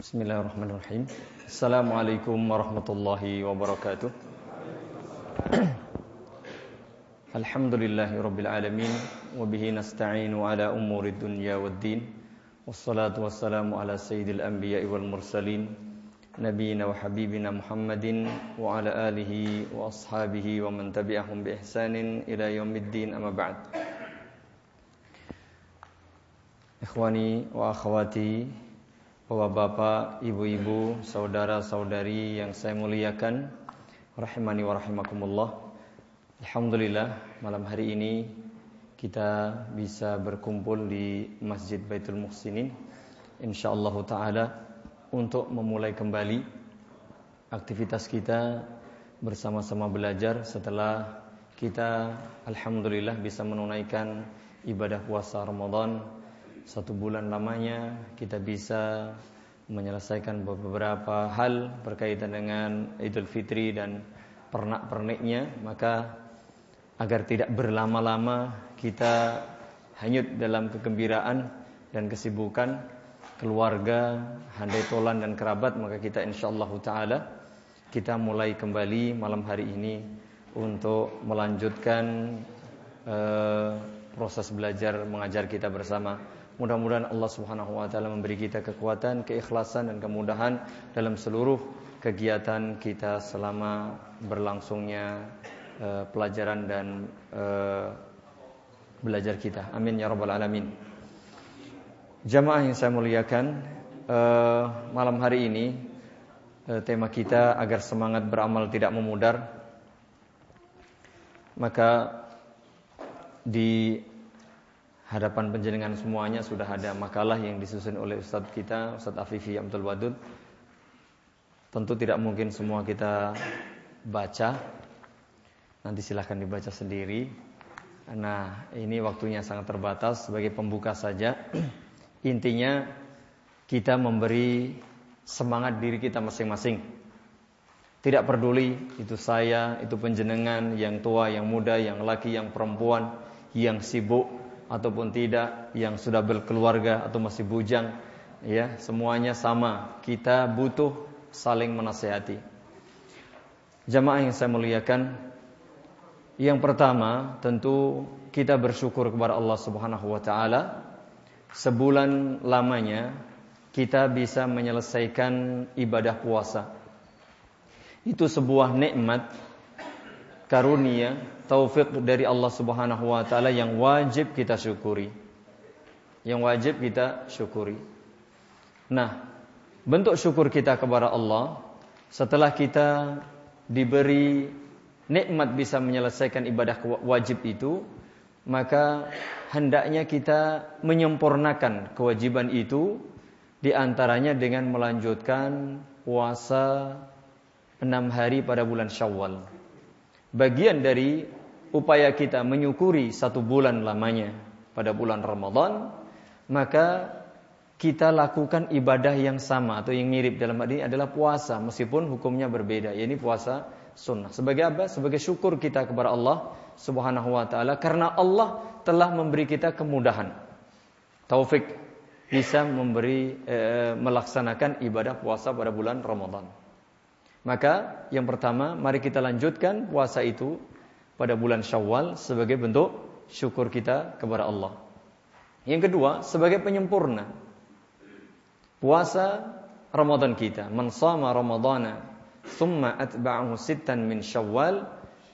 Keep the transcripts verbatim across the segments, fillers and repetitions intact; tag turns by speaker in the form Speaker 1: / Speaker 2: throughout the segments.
Speaker 1: Bismillahirrahmanirrahim. Assalamualaikum warahmatullahi wabarakatuh. Alhamdulillahi rabbil alamin wa bihi nasta'inu ala umurid dunya waddin. Wassalatu wassalamu ala sayyidil anbiya'i wal mursalin nabiyina wa habibina Muhammadin wa ala alihi wa ashabihi wa man tabi'ahum bi ihsanin ila yaumiddin, amma ba'd. Ikhwani wa akhwati, bapak-bapak, ibu-ibu, saudara-saudari yang saya muliakan, rahimani wa rahimakumullah. Alhamdulillah, malam hari ini kita bisa berkumpul di Masjid Baitul Muhsinin, insyaallah taala, untuk memulai kembali aktivitas kita bersama-sama belajar setelah kita alhamdulillah bisa menunaikan ibadah puasa Ramadan satu bulan lamanya. Kita bisa menyelesaikan beberapa hal berkaitan dengan Idul Fitri dan pernak-perniknya. Maka agar tidak berlama-lama kita hanyut dalam kegembiraan dan kesibukan keluarga, handai tolan dan kerabat, maka kita insyaallah taala kita mulai kembali malam hari ini untuk melanjutkan uh, proses belajar mengajar kita bersama. Mudah-mudahan Allah Subhanahu wa taala memberi kita kekuatan, keikhlasan dan kemudahan dalam seluruh kegiatan kita selama berlangsungnya uh, pelajaran dan uh, belajar kita. Amin ya rabbal alamin. Jamaah yang saya muliakan, uh, malam hari ini uh, tema kita agar semangat beramal tidak memudar. Maka di hadapan penjenengan semuanya sudah ada makalah yang disusun oleh Ustadz kita, Ustadz Afifi Abdul Wadud. Tentu tidak mungkin semua kita baca. Nanti silahkan dibaca sendiri. Nah, ini waktunya sangat terbatas. Sebagai pembuka saja, intinya kita memberi semangat diri kita masing-masing. Tidak peduli itu saya, itu penjenengan, yang tua, yang muda, yang laki, yang perempuan, yang sibuk ataupun tidak, yang sudah berkeluarga atau masih bujang, ya, semuanya sama. Kita butuh saling menasihati. Jamaah yang saya muliakan, yang pertama tentu kita bersyukur kepada Allah Subhanahu wa taala. Sebulan lamanya kita bisa menyelesaikan ibadah puasa. Itu sebuah nikmat, karunia, taufik dari Allah Subhanahu wa taala yang wajib kita syukuri. Yang wajib kita syukuri. Nah, bentuk syukur kita kepada Allah setelah kita diberi nikmat bisa menyelesaikan ibadah wajib itu, maka hendaknya kita menyempurnakan kewajiban itu, di antaranya dengan melanjutkan puasa enam hari pada bulan Syawal. Bagian dari upaya kita menyukuri satu bulan lamanya pada bulan Ramadan, maka kita lakukan ibadah yang sama atau yang mirip dalam hal ini adalah puasa, meskipun hukumnya berbeda, yaitu puasa sunnah. Sebagai apa? Sebagai syukur kita kepada Allah Subhanahu wa taala karena Allah telah memberi kita kemudahan, taufik bisa memberi e, melaksanakan ibadah puasa pada bulan Ramadan. Maka yang pertama, mari kita lanjutkan puasa itu pada bulan Syawal sebagai bentuk syukur kita kepada Allah. Yang kedua, sebagai penyempurna puasa Ramadan kita. Man shama Ramadana thumma atba'ahu sittan min Syawal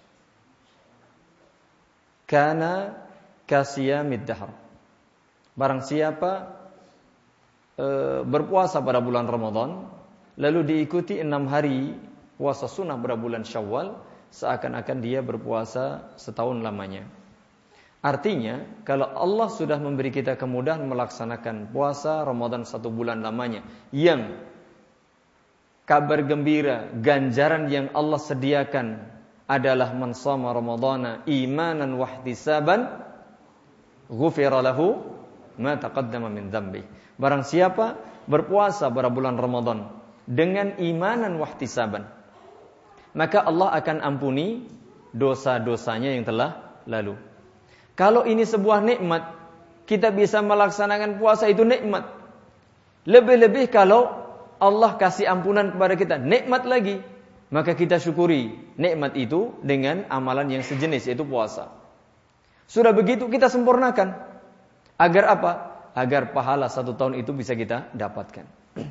Speaker 1: kana kasiyamid dahr. Barang siapa e, berpuasa pada bulan Ramadan lalu diikuti enam hari puasa sunnah pada bulan Syawal, seakan-akan dia berpuasa setahun lamanya. Artinya, kalau Allah sudah memberi kita kemudahan melaksanakan puasa Ramadan satu bulan lamanya, yang kabar gembira, ganjaran yang Allah sediakan adalah man shama Ramadana imanan wa ihtisaban ghufira lahu ma taqaddama min dzambi. Barang siapa berpuasa pada bulan Ramadan dengan imanan wahtisaban, maka Allah akan ampuni dosa-dosanya yang telah lalu. Kalau ini sebuah nikmat, kita bisa melaksanakan puasa itu nikmat. Lebih-lebih kalau Allah kasih ampunan kepada kita, nikmat lagi. Maka kita syukuri nikmat itu dengan amalan yang sejenis, yaitu puasa. Sudah begitu kita sempurnakan. Agar apa? Agar pahala satu tahun itu bisa kita dapatkan.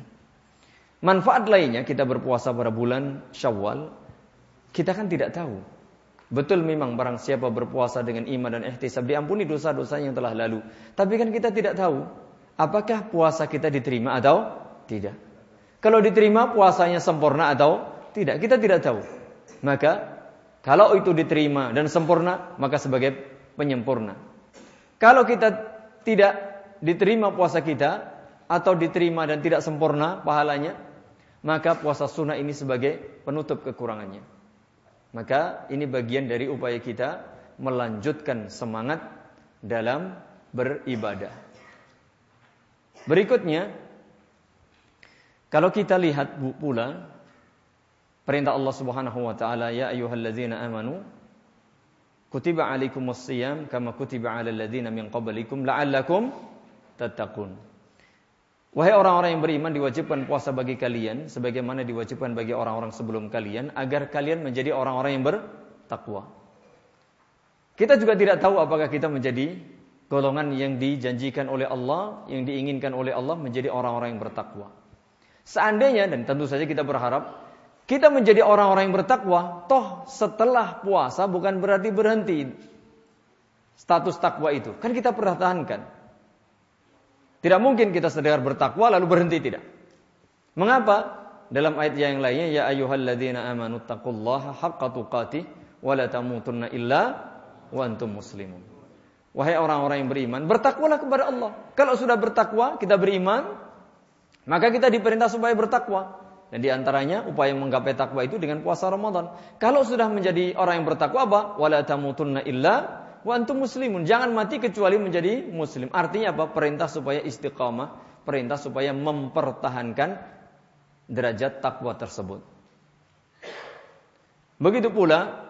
Speaker 1: Manfaat lainnya kita berpuasa pada bulan Syawal, kita kan tidak tahu. Betul memang barang siapa berpuasa dengan iman dan ihtisab diampuni dosa-dosa yang telah lalu. Tapi kan kita tidak tahu apakah puasa kita diterima atau tidak. Kalau diterima puasanya sempurna atau tidak, kita tidak tahu. Maka kalau itu diterima dan sempurna, maka sebagai penyempurna. Kalau kita tidak diterima puasa kita atau diterima dan tidak sempurna pahalanya, maka puasa sunnah ini sebagai penutup kekurangannya. Maka ini bagian dari upaya kita melanjutkan semangat dalam beribadah. Berikutnya, kalau kita lihat pula perintah Allah Subhanahu wa taala, ya ayyuhalladzina amanu kutiba alaikumus shiyam kama kutiba alal ladzina min qablikum la'allakum tattaqun. Wahai orang-orang yang beriman, diwajibkan puasa bagi kalian sebagaimana diwajibkan bagi orang-orang sebelum kalian agar kalian menjadi orang-orang yang bertakwa. Kita juga tidak tahu apakah kita menjadi golongan yang dijanjikan oleh Allah, yang diinginkan oleh Allah menjadi orang-orang yang bertakwa. Seandainya, dan tentu saja kita berharap kita menjadi orang-orang yang bertakwa, toh setelah puasa bukan berarti berhenti status takwa itu. Kan kita pertahankan. Tidak mungkin kita sedar bertakwa lalu berhenti, tidak. Mengapa? Dalam ayat yang lainnya, ya ayyuhalladzina amanu taqullaha haqqa tuqatih wa la tamutunna illa wa antum muslimun. Wahai orang-orang yang beriman, bertakwalah kepada Allah. Kalau sudah bertakwa, kita beriman, maka kita diperintah supaya bertakwa. Dan diantaranya upaya menggapai takwa itu dengan puasa Ramadan. Kalau sudah menjadi orang yang bertakwa, apa? Wala tamutunna illa wa antum muslimun. Jangan mati kecuali menjadi muslim. Artinya apa? Perintah supaya istiqamah, perintah supaya mempertahankan derajat takwa tersebut. Begitu pula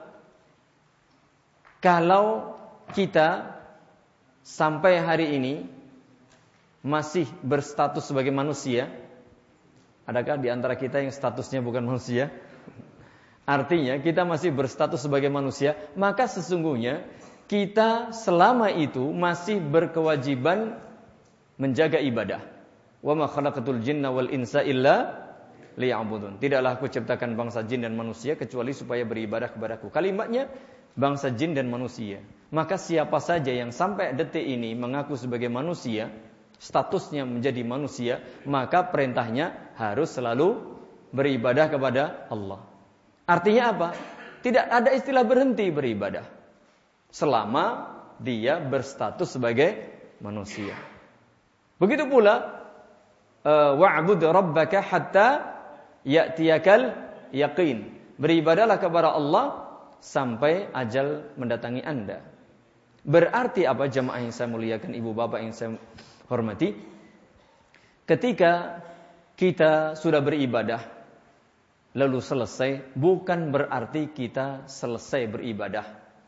Speaker 1: kalau kita sampai hari ini masih berstatus sebagai manusia. Adakah di antara kita yang statusnya bukan manusia? Artinya kita masih berstatus sebagai manusia, maka sesungguhnya kita selama itu masih berkewajiban menjaga ibadah. Wa ma khalaqatul jinna wal insa illa liya'budun. Tidaklah aku ciptakan bangsa jin dan manusia kecuali supaya beribadah kepadaku. Kalimatnya bangsa jin dan manusia. Maka siapa saja yang sampai detik ini mengaku sebagai manusia, statusnya menjadi manusia, maka perintahnya harus selalu beribadah kepada Allah. Artinya apa? Tidak ada istilah berhenti beribadah selama dia berstatus sebagai manusia. Begitu pula wa'bud rabbaka hatta ya'tiyakal yaqin. Beribadahlah kepada Allah sampai ajal mendatangi Anda. Berarti apa, jamaah yang saya muliakan, ibu bapak yang saya hormati? Ketika kita sudah beribadah lalu selesai, bukan berarti kita selesai beribadah.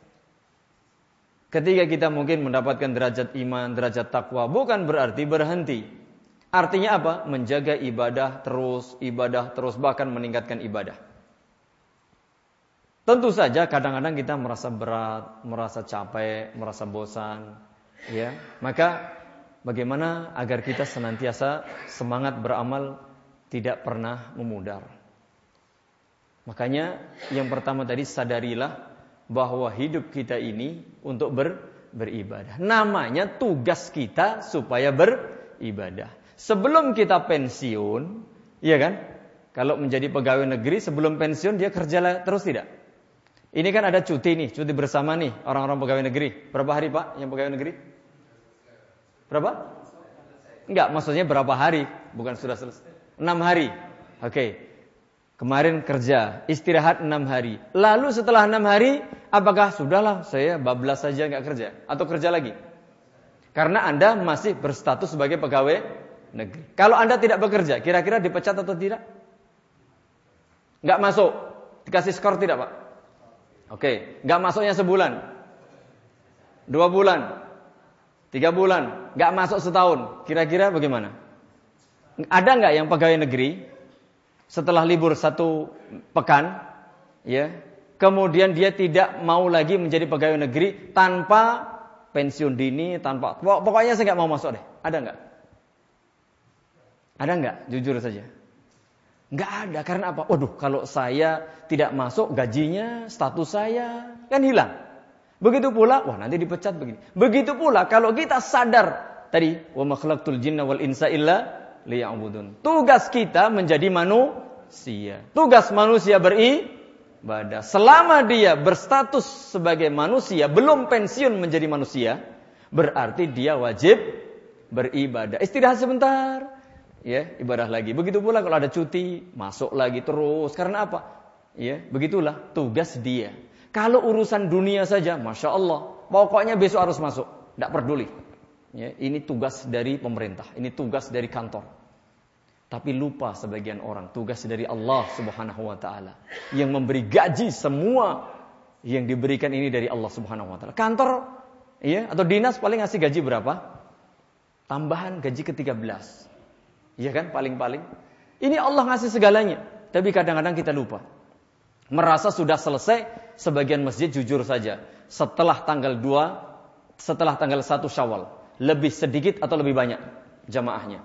Speaker 1: Ketika kita mungkin mendapatkan derajat iman, derajat takwa, bukan berarti berhenti. Artinya apa? Menjaga ibadah terus, ibadah terus, bahkan meningkatkan ibadah. Tentu saja kadang-kadang kita merasa berat, merasa capek, merasa bosan, ya. Maka bagaimana agar kita senantiasa semangat beramal, tidak pernah memudar. Makanya yang pertama tadi, sadarilah bahwa hidup kita ini untuk ber, beribadah. Namanya tugas kita supaya beribadah. Sebelum kita pensiun, iya kan? Kalau menjadi pegawai negeri, sebelum pensiun dia kerja terus tidak? Ini kan ada cuti nih, cuti bersama nih orang-orang pegawai negeri. Berapa hari Pak yang pegawai negeri? Berapa? Enggak, maksudnya berapa hari? Bukan sudah selesai. Enam hari. Oke. Okay. Kemarin kerja, istirahat enam hari. Lalu setelah enam hari, apakah sudahlah saya bablas saja enggak kerja? Atau kerja lagi? Karena Anda masih berstatus sebagai pegawai negeri. Kalau Anda tidak bekerja, kira-kira dipecat atau tidak? Enggak masuk. Dikasih skor tidak Pak? Oke. Okay. Enggak masuknya sebulan. Dua bulan. Tiga bulan, nggak masuk setahun, kira-kira bagaimana? Ada nggak yang pegawai negeri setelah libur satu pekan, ya, kemudian dia tidak mau lagi menjadi pegawai negeri tanpa pensiun dini, tanpa pokoknya saya nggak mau masuk deh. Ada nggak? Ada nggak? Jujur saja. Nggak ada. Karena apa? Waduh, kalau saya tidak masuk, gajinya, status saya kan hilang. Begitu pula, wah nanti dipecat begini. Begitu pula kalau kita sadar tadi, wa ma khalaqtul jinna wal insa illa liya'budun. Tugas kita menjadi manusia. Tugas manusia beribadah. Selama dia berstatus sebagai manusia, belum pensiun menjadi manusia, berarti dia wajib beribadah. Istirahat sebentar, ya, ibadah lagi. Begitu pula kalau ada cuti, masuk lagi terus. Karena apa? Ya, begitulah tugas dia. Kalau urusan dunia saja, Masya Allah, pokoknya besok harus masuk. Tidak peduli. Ya, ini tugas dari pemerintah, ini tugas dari kantor. Tapi lupa sebagian orang, tugas dari Allah Subhanahu wa taala yang memberi gaji semua yang diberikan ini dari Allah Subhanahu wa taala. Kantor, ya, atau dinas paling ngasih gaji berapa? Tambahan gaji ke tiga belas. Iya kan, paling-paling. Ini Allah ngasih segalanya, tapi kadang-kadang kita lupa. Merasa sudah selesai, sebagian masjid jujur saja, setelah tanggal dua, setelah tanggal satu Syawal, lebih sedikit atau lebih banyak jamaahnya?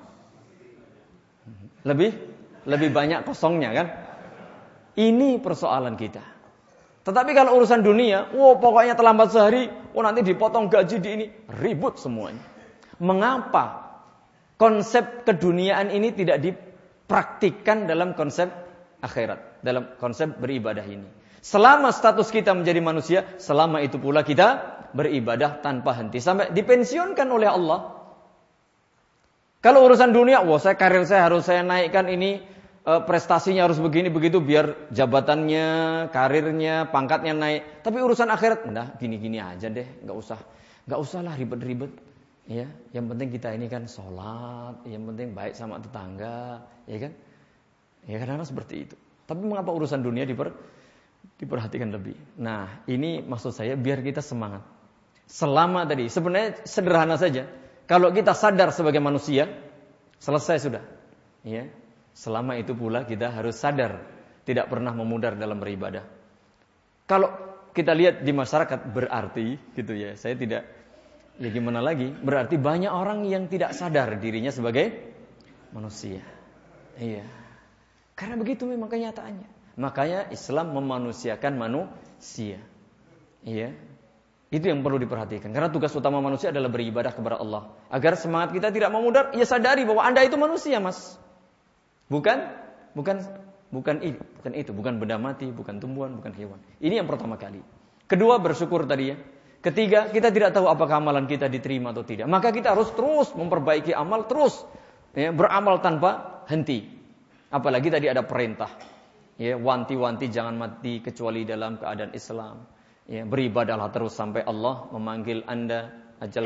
Speaker 1: Lebih lebih banyak kosongnya kan? Ini persoalan kita. Tetapi kalau urusan dunia, wow, pokoknya terlambat sehari, oh nanti dipotong gaji di ini, ribut semuanya. Mengapa konsep keduniaan ini tidak dipraktikkan dalam konsep akhirat, dalam konsep beribadah ini? Selama status kita menjadi manusia, selama itu pula kita beribadah tanpa henti sampai dipensiunkan oleh Allah. Kalau urusan dunia, wah saya karir saya harus saya naikkan ini, e, prestasinya harus begini begitu biar jabatannya, karirnya, pangkatnya naik. Tapi urusan akhirat, nah gini-gini aja deh, nggak usah, nggak usahlah ribet-ribet. Ya, yang penting kita ini kan sholat, yang penting baik sama tetangga, ya kan? Ya kadang-kadang seperti itu. Tapi mengapa urusan dunia diper, diperhatikan lebih? Nah, ini maksud saya biar kita semangat. Selama tadi, sebenarnya sederhana saja. Kalau kita sadar sebagai manusia, selesai sudah. Ya, selama itu pula kita harus sadar, tidak pernah memudar dalam beribadah. Kalau kita lihat di masyarakat berarti, gitu ya, saya tidak. Ya gimana lagi? Berarti banyak orang yang tidak sadar dirinya sebagai manusia. Iya. Karena begitu memang kenyataannya. Makanya Islam memanusiakan manusia. Iya. Itu yang perlu diperhatikan. Karena tugas utama manusia adalah beribadah kepada Allah. Agar semangat kita tidak memudar, ya sadari bahwa Anda itu manusia, Mas. Bukan bukan bukan itu, bukan itu, bukan benda mati, bukan tumbuhan, bukan hewan. Ini yang pertama kali. Kedua, bersyukur tadi ya. Ketiga, kita tidak tahu apakah amalan kita diterima atau tidak. Maka kita harus terus memperbaiki amal, terus ya, beramal tanpa henti. Apalagi tadi ada perintah. Ya, wanti-wanti jangan mati kecuali dalam keadaan Islam. Ya, beribadahlah terus sampai Allah memanggil Anda, ajal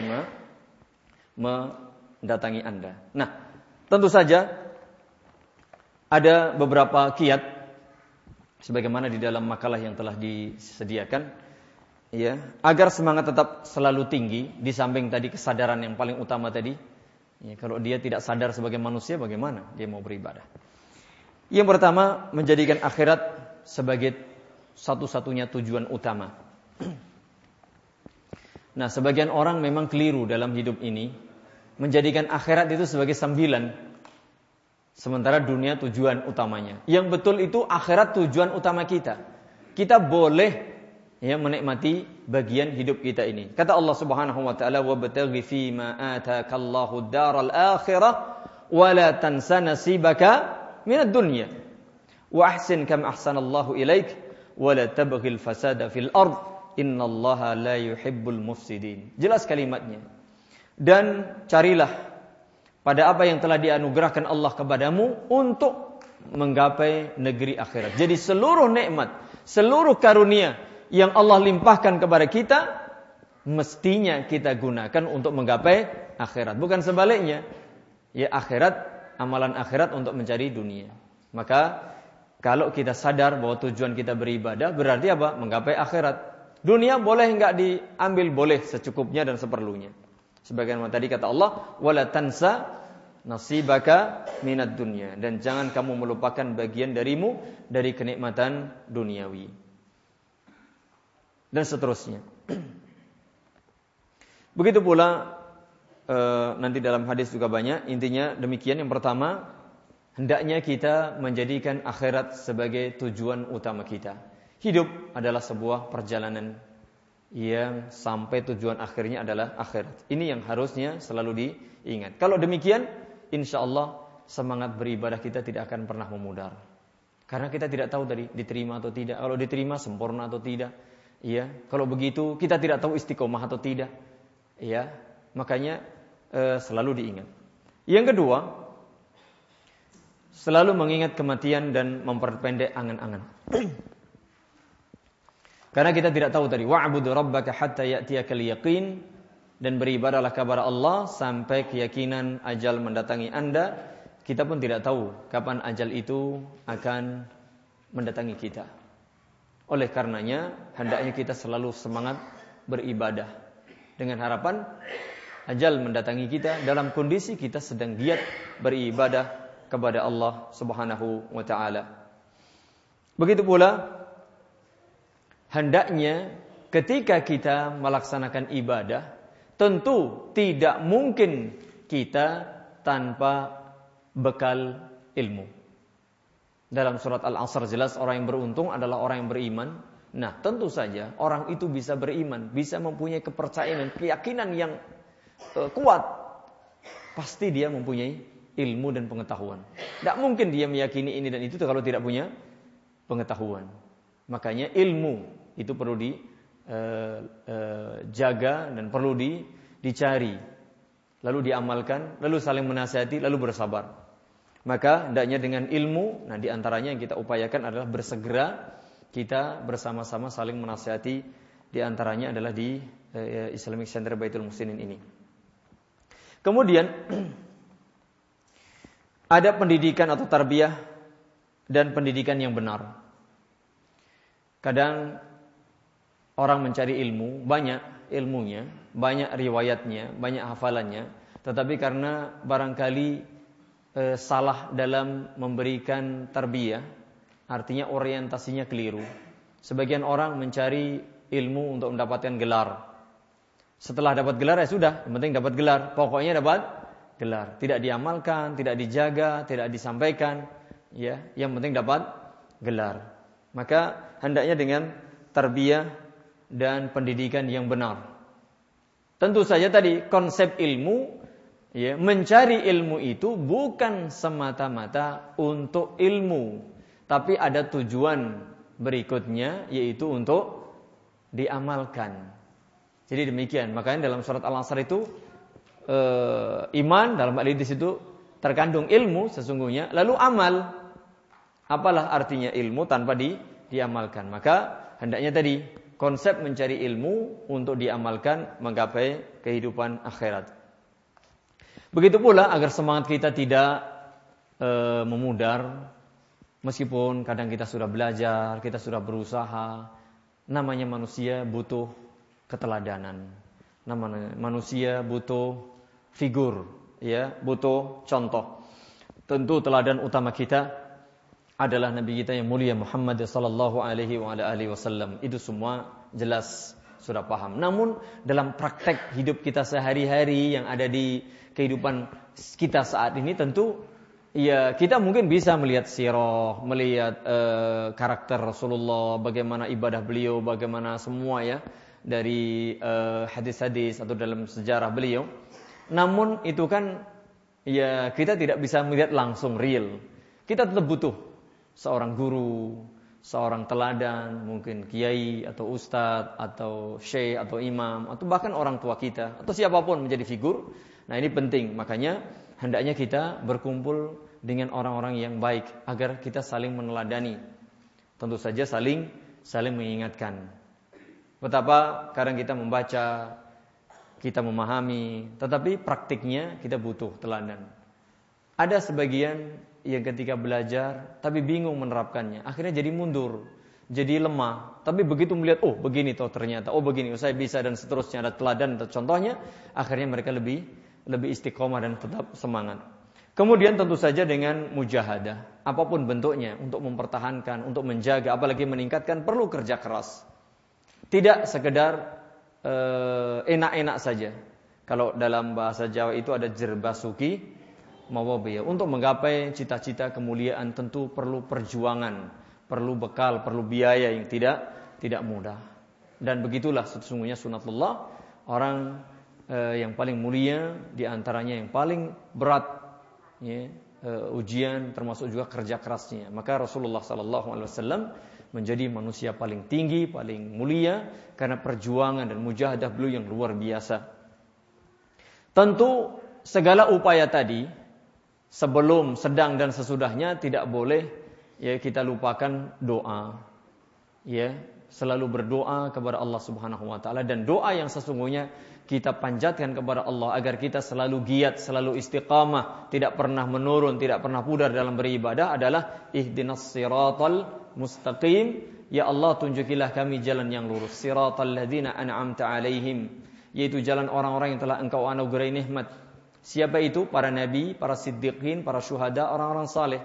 Speaker 1: mendatangi Anda. Nah, tentu saja ada beberapa kiat sebagaimana di dalam makalah yang telah disediakan. Ya, agar semangat tetap selalu tinggi, di samping tadi kesadaran yang paling utama tadi. Ya, kalau dia tidak sadar sebagai manusia, bagaimana dia mau beribadah? Yang pertama, menjadikan akhirat sebagai satu-satunya tujuan utama. Nah, sebagian orang memang keliru dalam hidup ini, menjadikan akhirat itu sebagai sambilan, sementara dunia tujuan utamanya. Yang betul itu akhirat tujuan utama kita. Kita boleh ya menikmati bagian hidup kita ini. Kata Allah Subhanahu wa taala, "Wabtaghi fi ma ataakallahu ad-daral akhirah wa la tansa nasibaka minad dunya. Wa ahsin kama ahsanallahu ilaik wa la tabghil fasada fil ard. Innallaha la yuhibbul mufsidin." Jelas kalimatnya. Dan carilah pada apa yang telah dianugerahkan Allah kepadamu untuk menggapai negeri akhirat. Jadi seluruh nikmat, seluruh karunia yang Allah limpahkan kepada kita, mestinya kita gunakan untuk menggapai akhirat. Bukan sebaliknya. Ya akhirat, amalan akhirat untuk mencari dunia. Maka kalau kita sadar bahwa tujuan kita beribadah, berarti apa? Menggapai akhirat. Dunia boleh enggak diambil? Boleh secukupnya dan seperlunya. Sebagaimana tadi kata Allah, wala tansa nasibaka minad dunya, dan jangan kamu melupakan bagian darimu dari kenikmatan duniawi. Dan seterusnya. Begitu pula e, nanti dalam hadis juga banyak. Intinya demikian. Yang pertama, hendaknya kita menjadikan akhirat sebagai tujuan utama kita. Hidup adalah sebuah perjalanan yang sampai tujuan akhirnya adalah akhirat. Ini yang harusnya selalu diingat. Kalau demikian, insya Allah semangat beribadah kita tidak akan pernah memudar. Karena kita tidak tahu tadi diterima atau tidak. Kalau diterima sempurna atau tidak. Ya, kalau begitu kita tidak tahu istiqomah atau tidak. Ya, makanya eh, selalu diingat. Yang kedua, selalu mengingat kematian dan memperpendek angan-angan. Karena kita tidak tahu tadi, wa'budu rabbaka hatta ya'tiyakal yaqin, dan beribadahlah kepada Allah sampai keyakinan ajal mendatangi Anda. Kita pun tidak tahu kapan ajal itu akan mendatangi kita. Oleh karenanya, hendaknya kita selalu semangat beribadah dengan harapan ajal mendatangi kita dalam kondisi kita sedang giat beribadah kepada Allah Subhanahu wa taala. Begitu pula hendaknya ketika kita melaksanakan ibadah, tentu tidak mungkin kita tanpa bekal ilmu. Dalam surat Al-Asr jelas orang yang beruntung adalah orang yang beriman. Nah, tentu saja orang itu bisa beriman, bisa mempunyai kepercayaan dan keyakinan yang uh, kuat. Pasti dia mempunyai ilmu dan pengetahuan. Tidak mungkin dia meyakini ini dan itu kalau tidak punya pengetahuan. Makanya ilmu itu perlu dijaga uh, uh, dan perlu di, dicari, lalu diamalkan, lalu saling menasihati, lalu bersabar. Maka hendaknya dengan ilmu, nah diantaranya yang kita upayakan adalah bersegera kita bersama-sama saling menasihati. Diantaranya adalah di uh, Islamic Center Baitul Muslimin ini. Kemudian ada pendidikan atau tarbiyah dan pendidikan yang benar. Kadang orang mencari ilmu, banyak ilmunya, banyak riwayatnya, banyak hafalannya, tetapi karena barangkali e, salah dalam memberikan tarbiyah, artinya orientasinya keliru. Sebagian orang mencari ilmu untuk mendapatkan gelar. Setelah dapat gelar ya sudah, yang penting dapat gelar, pokoknya dapat gelar. Tidak diamalkan, tidak dijaga, tidak disampaikan, ya, yang penting dapat gelar. Maka hendaknya dengan tarbiyah dan pendidikan yang benar. Tentu saja tadi konsep ilmu, ya, mencari ilmu itu bukan semata-mata untuk ilmu, tapi ada tujuan berikutnya, yaitu untuk diamalkan. Jadi demikian. Makanya dalam surat Al-Asr itu e, iman dalam hal ini di situ terkandung ilmu sesungguhnya, lalu amal. Apalah artinya ilmu tanpa di, diamalkan? Maka hendaknya tadi konsep mencari ilmu untuk diamalkan menggapai kehidupan akhirat. Begitu pula agar semangat kita tidak e, memudar, meskipun kadang kita sudah belajar, kita sudah berusaha. Namanya manusia butuh keteladanan. Namanya manusia butuh figur, ya, butuh contoh. Tentu teladan utama kita adalah Nabi kita yang mulia Muhammad sallallahu alaihi wa alihi wasallam. Itu semua jelas sudah paham. Namun dalam praktek hidup kita sehari-hari yang ada di kehidupan kita saat ini, tentu ya kita mungkin bisa melihat sirah, melihat uh, karakter Rasulullah, bagaimana ibadah beliau, bagaimana semua ya dari uh, hadis-hadis atau dalam sejarah beliau. Namun itu kan ya kita tidak bisa melihat langsung real. Kita tetap butuh seorang guru, seorang teladan, mungkin kiai atau ustadz atau syekh atau imam atau bahkan orang tua kita atau siapapun menjadi figur. Nah, ini penting. Makanya hendaknya kita berkumpul dengan orang-orang yang baik agar kita saling meneladani. Tentu saja saling saling mengingatkan. Betapa kadang kita membaca, kita memahami, tetapi praktiknya kita butuh teladan. Ada sebagian yang ketika belajar tapi bingung menerapkannya, akhirnya jadi mundur, jadi lemah. Tapi begitu melihat, oh begini toh ternyata, oh begini, oh saya bisa dan seterusnya, ada teladan atau contohnya, akhirnya mereka lebih lebih istiqomah dan tetap semangat. Kemudian tentu saja dengan mujahadah, apapun bentuknya, untuk mempertahankan, untuk menjaga, apalagi meningkatkan, perlu kerja keras. Tidak sekedar eh, enak-enak saja. Kalau dalam bahasa Jawa itu ada jerbasuki mawabiya. Untuk menggapai cita-cita kemuliaan tentu perlu perjuangan, perlu bekal, perlu biaya yang tidak tidak mudah. Dan begitulah sesungguhnya sunatullah, orang eh, yang paling mulia di antaranya yang paling berat ya, uh, ujian termasuk juga kerja kerasnya. Maka Rasulullah sallallahu alaihi wasallam menjadi manusia paling tinggi, paling mulia karena perjuangan dan mujahadah beliau yang luar biasa. Tentu segala upaya tadi sebelum, sedang dan sesudahnya tidak boleh ya kita lupakan doa. Ya, selalu berdoa kepada Allah Subhanahu wa taala, dan doa yang sesungguhnya kita panjatkan kepada Allah agar kita selalu giat, selalu istiqamah, tidak pernah menurun, tidak pernah pudar dalam beribadah adalah ihdinas siratal mustaqim. Ya Allah, tunjukilah kami jalan yang lurus, siratal ladzina an'amta alaihim, yaitu jalan orang-orang yang telah Engkau anugerahi nikmat. Siapa itu? Para nabi, para siddiqin, para syuhada, orang-orang saleh.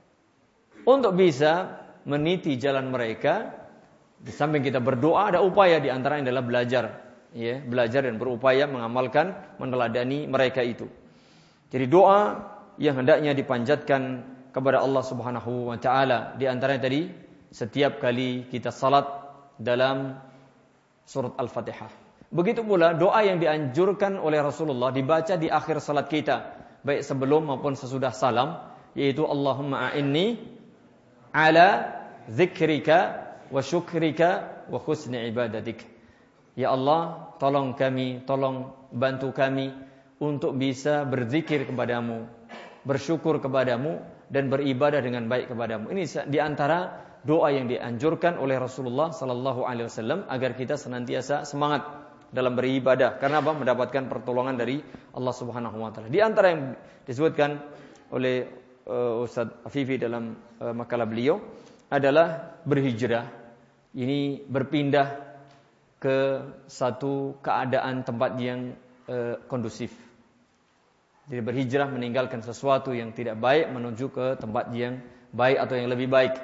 Speaker 1: Untuk bisa meniti jalan mereka, di samping kita berdoa, ada upaya di antaranya adalah belajar. Ya, belajar dan berupaya mengamalkan, meneladani mereka itu. Jadi doa yang hendaknya dipanjatkan kepada Allah Subhanahu wa taala, di antaranya tadi setiap kali kita salat dalam surat Al-Fatihah. Begitu pula doa yang dianjurkan oleh Rasulullah dibaca di akhir salat kita, baik sebelum maupun sesudah salam, yaitu Allahumma a'inni ala dzikrika wa syukrika wa husni ibadatik. Ya Allah, tolong kami, tolong bantu kami untuk bisa berzikir kepadamu, bersyukur kepadamu, dan beribadah dengan baik kepadamu. Ini di antara doa yang dianjurkan oleh Rasulullah sallallahu alaihi wasallam agar kita senantiasa semangat dalam beribadah. Karena apa? Mendapatkan pertolongan dari Allah Subhanahu wa taala. Di antara yang disebutkan oleh uh, Ustaz Afifi dalam uh, makalah beliau adalah berhijrah. Ini berpindah ke satu keadaan tempat yang e, kondusif. Jadi berhijrah, meninggalkan sesuatu yang tidak baik menuju ke tempat yang baik atau yang lebih baik.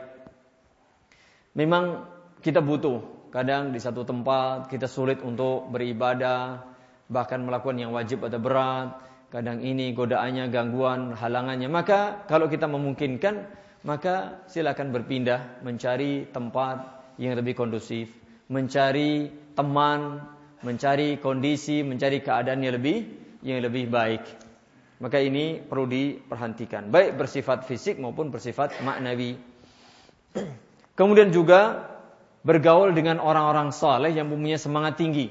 Speaker 1: Memang kita butuh, kadang di satu tempat kita sulit untuk beribadah, bahkan melakukan yang wajib atau berat. Kadang ini godaannya, gangguan, halangannya. Maka kalau kita memungkinkan, maka silakan berpindah, mencari tempat yang lebih kondusif, mencari teman, mencari kondisi, mencari keadaan yang lebih yang lebih baik. Maka ini perlu diperhatikan, baik bersifat fisik maupun bersifat maknawi. Kemudian juga bergaul dengan orang-orang saleh yang mempunyai semangat tinggi.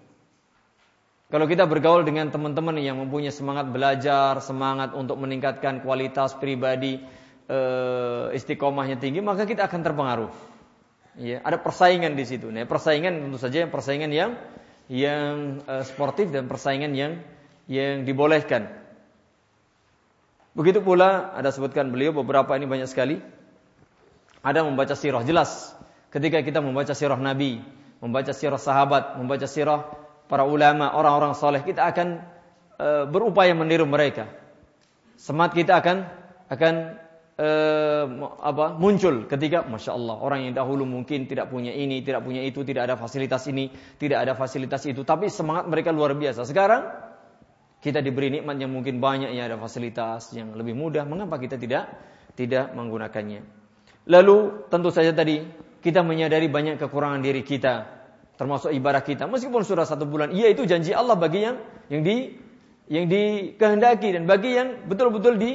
Speaker 1: Kalau kita bergaul dengan teman-teman yang mempunyai semangat belajar, semangat untuk meningkatkan kualitas pribadi, istiqomahnya tinggi, maka kita akan terpengaruh. Ya, ada persaingan di situ. Nah, persaingan tentu saja persaingan yang yang uh, sportif dan persaingan yang yang dibolehkan. Begitu pula ada sebutkan beliau beberapa ini banyak sekali. Ada membaca sirah, jelas. Ketika kita membaca sirah Nabi, membaca sirah sahabat, membaca sirah para ulama, orang-orang saleh, kita akan uh, berupaya meniru mereka. Semangat kita akan akan Uh, apa muncul ketika Masya Allah, orang yang dahulu mungkin tidak punya ini, tidak punya itu, tidak ada fasilitas ini, tidak ada fasilitas itu, tapi semangat mereka luar biasa. Sekarang kita diberi nikmat yang mungkin banyak, yang ada fasilitas yang lebih mudah, mengapa kita tidak tidak menggunakannya? Lalu tentu saja tadi kita menyadari banyak kekurangan diri kita, termasuk ibadah kita, meskipun sudah satu bulan. Iya, itu janji Allah bagi yang yang di yang dikehendaki dan bagi yang betul-betul di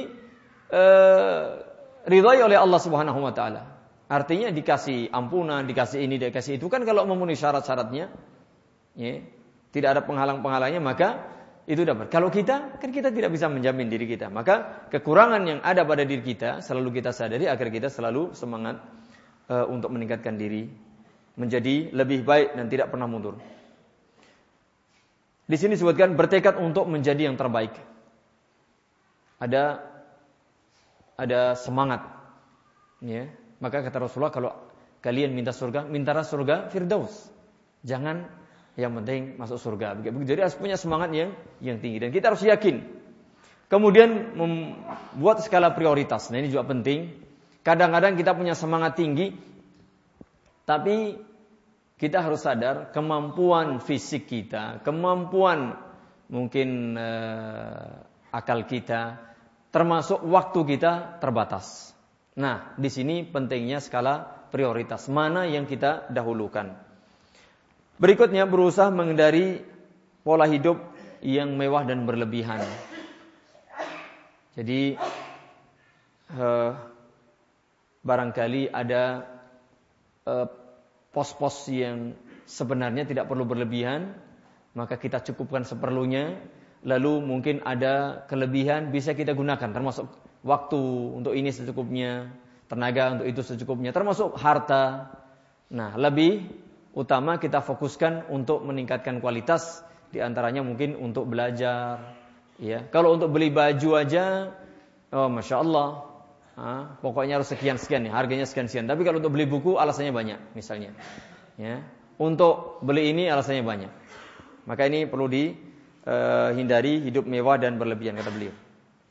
Speaker 1: uh, ridhai oleh Allah Subhanahu wa taala. Artinya dikasih ampunan, dikasih ini, dikasih itu, kan kalau memenuhi syarat-syaratnya, ya, tidak ada penghalang-penghalangnya, maka itu dapat. Kalau kita, kan kita tidak bisa menjamin diri kita. Maka kekurangan yang ada pada diri kita selalu kita sadari agar kita selalu semangat uh, untuk meningkatkan diri menjadi lebih baik dan tidak pernah mundur. Di sini disebutkan bertekad untuk menjadi yang terbaik. Ada ada semangat, ya. Maka kata Rasulullah, kalau kalian minta surga, mintalah surga Firdaus. Jangan yang penting masuk surga. Begitu. Jadi harus punya semangat yang yang tinggi, dan kita harus yakin Kemudian membuat skala prioritas. Nah, ini juga penting. Kadang-kadang kita punya semangat tinggi, tapi kita harus sadar kemampuan fisik kita, kemampuan mungkin eh, akal kita, termasuk waktu kita terbatas. Nah, di sini pentingnya skala prioritas. Mana yang kita dahulukan. Berikutnya berusaha menghindari pola hidup yang mewah dan berlebihan. Jadi eh, barangkali ada eh, pos-pos yang sebenarnya tidak perlu berlebihan, maka kita cukupkan seperlunya. Lalu mungkin ada kelebihan bisa kita gunakan, termasuk waktu untuk ini secukupnya, tenaga untuk itu secukupnya, termasuk harta. Nah, lebih utama kita fokuskan untuk meningkatkan kualitas, di antaranya mungkin untuk belajar. Ya, kalau untuk beli baju aja, oh masya Allah, ah, pokoknya harus sekian sekian nih, harganya sekian sekian. Tapi kalau untuk beli buku alasannya banyak, misalnya. Ya, untuk beli ini alasannya banyak. Maka ini perlu dihindari hidup mewah dan berlebihan, kata beliau.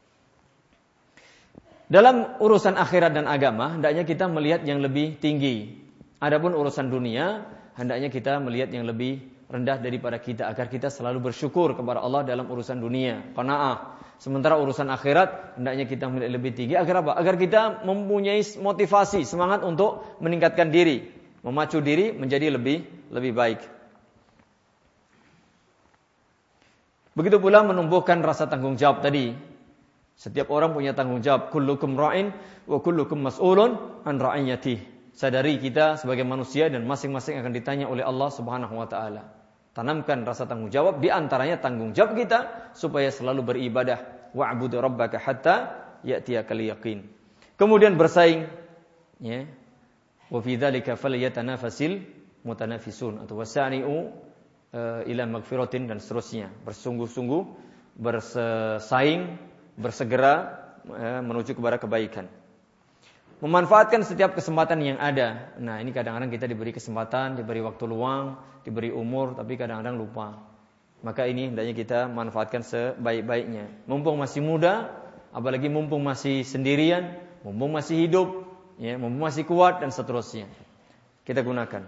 Speaker 1: Dalam urusan akhirat dan agama, hendaknya kita melihat yang lebih tinggi. Adapun urusan dunia, hendaknya kita melihat yang lebih rendah daripada kita, agar kita selalu bersyukur kepada Allah dalam urusan dunia, qanaah. Sementara urusan akhirat hendaknya kita melihat lebih tinggi, agar apa? Agar kita mempunyai motivasi, semangat untuk meningkatkan diri, memacu diri menjadi lebih lebih baik. Begitu pula menumbuhkan rasa tanggung jawab tadi. Setiap orang punya tanggung jawab. Kullukum ra'in wa kullukum mas'ulun an ra'iyatihi. Sadari kita sebagai manusia dan masing-masing akan ditanya oleh Allah Subhanahu wa taala. Tanamkan rasa tanggung jawab, di antaranya tanggung jawab kita supaya selalu beribadah. Wa'bud rabbaka hatta ya'tiyakal yaqin. Kemudian bersaing, ya. Wa fi dzalika falyatanafasil mutanafisun atau wasari'u ila magfiratin dan seterusnya. Bersungguh-sungguh bersaing, bersegera menuju kepada kebaikan. Memanfaatkan setiap kesempatan yang ada. Nah, ini kadang-kadang kita diberi kesempatan, diberi waktu luang, diberi umur, tapi kadang-kadang lupa. Maka ini hendaknya kita manfaatkan sebaik-baiknya. Mumpung masih muda, apalagi mumpung masih sendirian, mumpung masih hidup, ya, mumpung masih kuat dan seterusnya. Kita gunakan.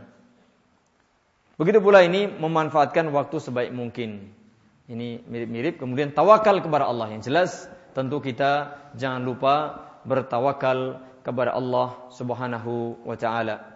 Speaker 1: Begitu pula ini memanfaatkan waktu sebaik mungkin. Ini mirip-mirip. Kemudian tawakal kepada Allah. Yang jelas tentu kita jangan lupa bertawakal kepada Allah Subhanahu wa taala.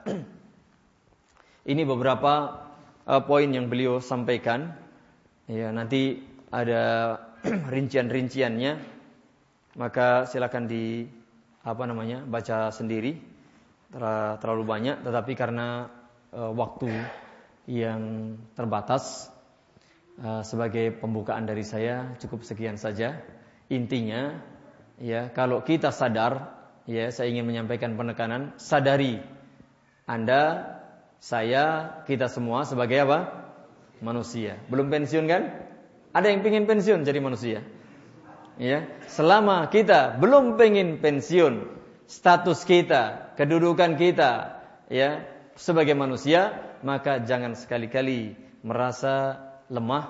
Speaker 1: Ini beberapa uh, poin yang beliau sampaikan. Ya, nanti ada rincian-rinciannya. Maka silakan di apa namanya? baca sendiri. Terlalu banyak, tetapi karena uh, waktu yang terbatas, uh, sebagai pembukaan dari saya cukup sekian saja. Intinya, ya, kalau kita sadar, ya, saya ingin menyampaikan penekanan, sadari Anda, saya, kita semua sebagai apa? Manusia. Belum pensiun kan? Ada yang pengen pensiun jadi manusia? Ya, selama kita belum pengen pensiun, status kita, kedudukan kita, ya, sebagai manusia, maka jangan sekali-kali merasa lemah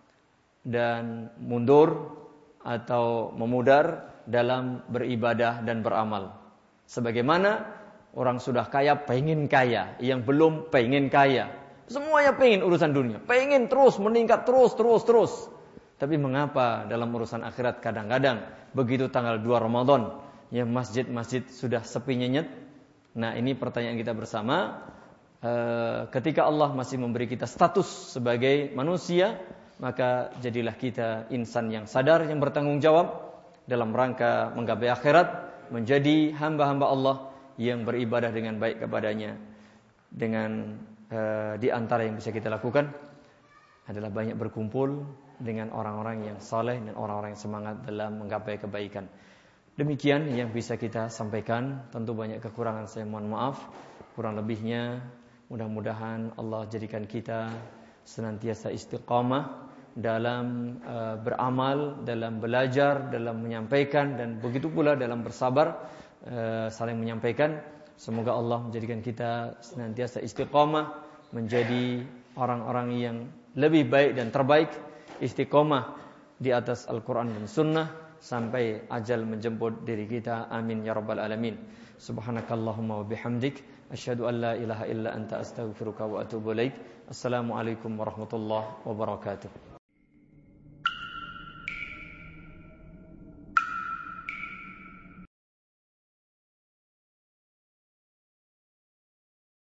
Speaker 1: dan mundur atau memudar dalam beribadah dan beramal. Sebagaimana orang sudah kaya pengen kaya, yang belum pengen kaya. Semuanya pengen urusan dunia, pengen terus meningkat terus terus terus. Tapi mengapa dalam urusan akhirat kadang-kadang begitu tanggal dua Ramadan, ya, masjid-masjid sudah sepi nyenyet. Nah, ini pertanyaan kita bersama. E, ketika Allah masih memberi kita status sebagai manusia, maka jadilah kita insan yang sadar, yang bertanggung jawab dalam rangka menggapai akhirat, menjadi hamba-hamba Allah yang beribadah dengan baik kepadanya. Dengan uh, di antara yang bisa kita lakukan adalah banyak berkumpul dengan orang-orang yang saleh dan orang-orang yang semangat dalam menggapai kebaikan. Demikian yang bisa kita sampaikan. Tentu banyak kekurangan, saya mohon maaf. Kurang lebihnya mudah-mudahan Allah jadikan kita senantiasa istiqamah dalam uh, beramal, dalam belajar, dalam menyampaikan, dan begitu pula dalam bersabar, uh, saling menyampaikan. Semoga Allah menjadikan kita senantiasa istiqamah, menjadi orang-orang yang lebih baik dan terbaik, istiqamah di atas Al-Quran dan Sunnah, sampai ajal menjemput diri kita. Amin ya rabbal alamin. Subhanakallahumma wa bihamdik asyhadu an la ilaha illa anta astaghfiruka wa atubu ilaik. Assalamualaikum warahmatullahi wabarakatuh.